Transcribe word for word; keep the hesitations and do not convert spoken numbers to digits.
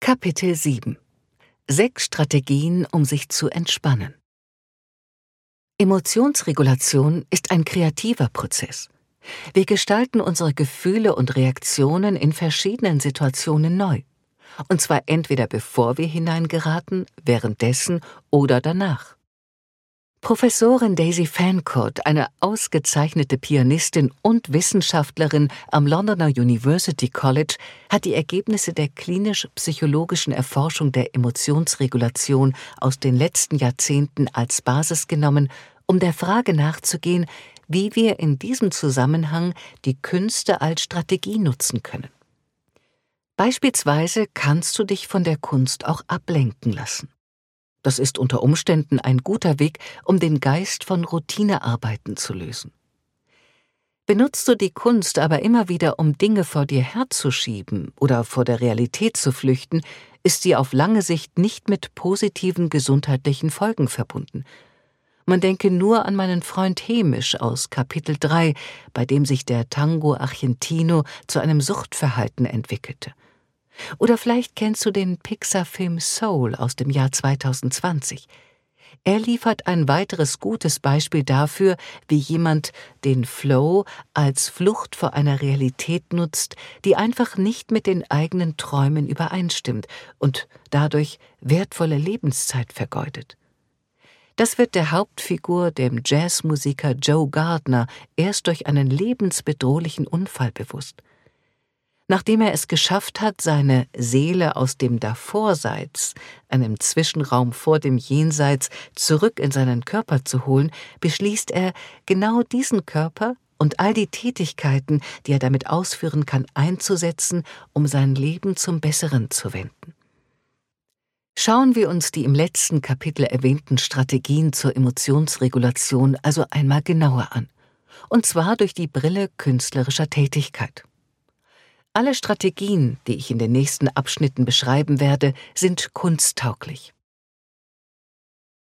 Kapitel sieben. Sechs Strategien, um sich zu entspannen. Emotionsregulation ist ein kreativer Prozess. Wir gestalten unsere Gefühle und Reaktionen in verschiedenen Situationen neu. Und zwar entweder bevor wir hineingeraten, währenddessen oder danach. Professorin Daisy Fancourt, eine ausgezeichnete Pianistin und Wissenschaftlerin am Londoner University College, hat die Ergebnisse der klinisch-psychologischen Erforschung der Emotionsregulation aus den letzten Jahrzehnten als Basis genommen, um der Frage nachzugehen, wie wir in diesem Zusammenhang die Künste als Strategie nutzen können. Beispielsweise kannst du dich von der Kunst auch ablenken lassen. Das ist unter Umständen ein guter Weg, um den Geist von Routinearbeiten zu lösen. Benutzt du die Kunst aber immer wieder, um Dinge vor dir herzuschieben oder vor der Realität zu flüchten, ist sie auf lange Sicht nicht mit positiven gesundheitlichen Folgen verbunden. Man denke nur an meinen Freund Hemisch aus Kapitel drei, bei dem sich der Tango Argentino zu einem Suchtverhalten entwickelte. Oder vielleicht kennst du den Pixar-Film Soul aus dem Jahr zweitausendzwanzig. Er liefert ein weiteres gutes Beispiel dafür, wie jemand den Flow als Flucht vor einer Realität nutzt, die einfach nicht mit den eigenen Träumen übereinstimmt und dadurch wertvolle Lebenszeit vergeudet. Das wird der Hauptfigur, dem Jazzmusiker Joe Gardner, erst durch einen lebensbedrohlichen Unfall bewusst. Nachdem er es geschafft hat, seine Seele aus dem Davorseits, einem Zwischenraum vor dem Jenseits, zurück in seinen Körper zu holen, beschließt er, genau diesen Körper und all die Tätigkeiten, die er damit ausführen kann, einzusetzen, um sein Leben zum Besseren zu wenden. Schauen wir uns die im letzten Kapitel erwähnten Strategien zur Emotionsregulation also einmal genauer an, und zwar durch die Brille künstlerischer Tätigkeit. Alle Strategien, die ich in den nächsten Abschnitten beschreiben werde, sind kunsttauglich.